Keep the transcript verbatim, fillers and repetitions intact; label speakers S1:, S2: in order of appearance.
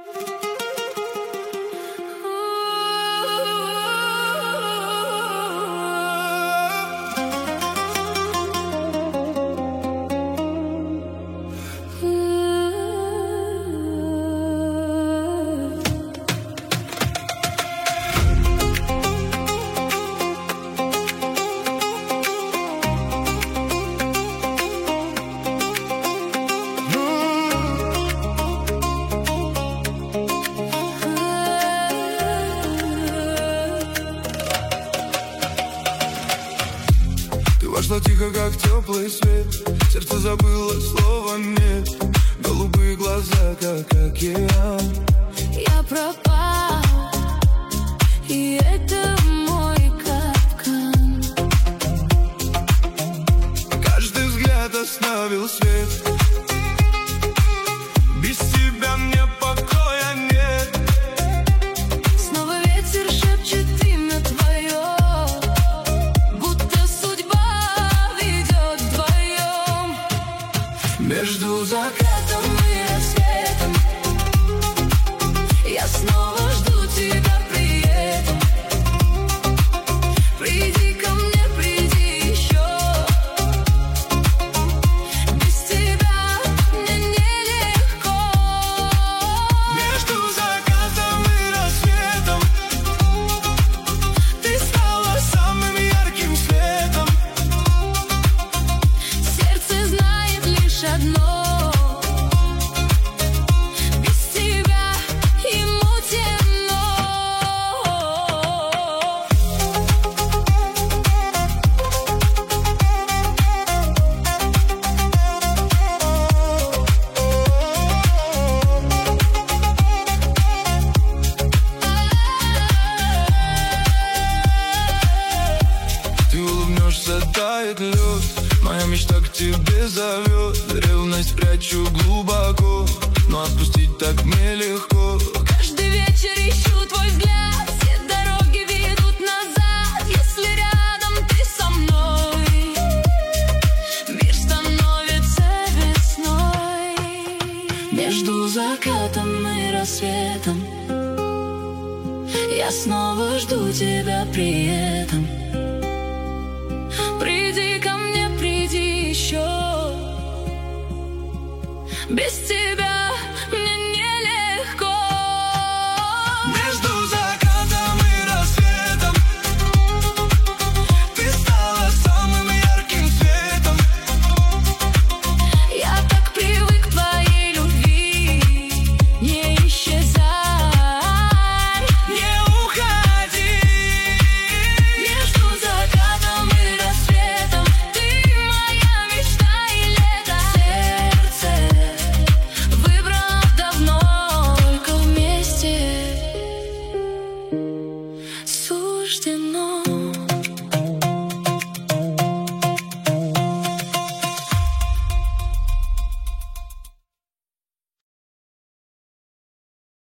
S1: Вошла тихо, как теплый свет, сердце забыло слова нет, голубые глаза, как океан.
S2: Я пропал, и это мой капкан.
S1: Каждый взгляд оставил свет. Без тебя мне покоя нет.
S2: Снова ветер шепчет имя твое, будто судьба ведет вдвоем.
S1: Между
S2: Закатом и рассветом я снова жду тебя при этом. Приди ко мне, приди еще. Без тебя мне нелегко.
S1: Между закатом и рассветом ты стала самым ярким светом.
S2: Сердце знает лишь одно:
S1: тает лед, моя мечта к тебе зовет. Ревность прячу глубоко, но отпустить так мне легко.
S2: Каждый вечер ищу твой взгляд, все дороги ведут назад. Если рядом ты со мной, мир становится весной. Между закатом и рассветом я снова жду тебя при этом. Приди ко мне, приди еще. Без тебя